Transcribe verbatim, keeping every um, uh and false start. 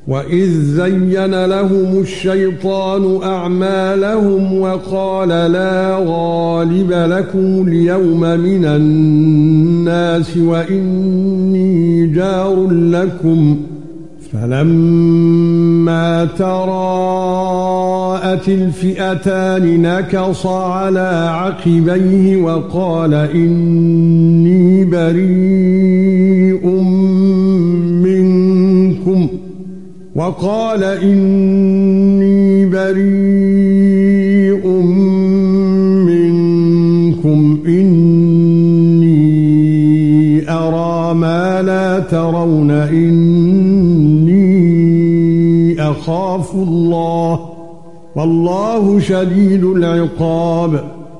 وَإِذْ زَيَّنَ لَهُمُ الشَّيْطَانُ أَعْمَالَهُمْ وَقَالَ لَا غَالِبَ لَكُمُ الْيَوْمَ مِنَ النَّاسِ وَإِنِّي جَارٌ لَكُمْ فَلَمَّا تَرَاءَتِ الْفِئَتَانِ نَكَصَ عَلَى عَقِبَيْهِ وَقَالَ إِنِّي بَرِيءٌ مِنكُمْ وَقَالَ إِنِّي بَرِيءٌ مِنكُمْ إِنِّي أَرَى مَا لَا تَرَوْنَ إِنِّي أَخَافُ اللَّهَ وَاللَّهُ شَدِيدُ الْعِقَابِ.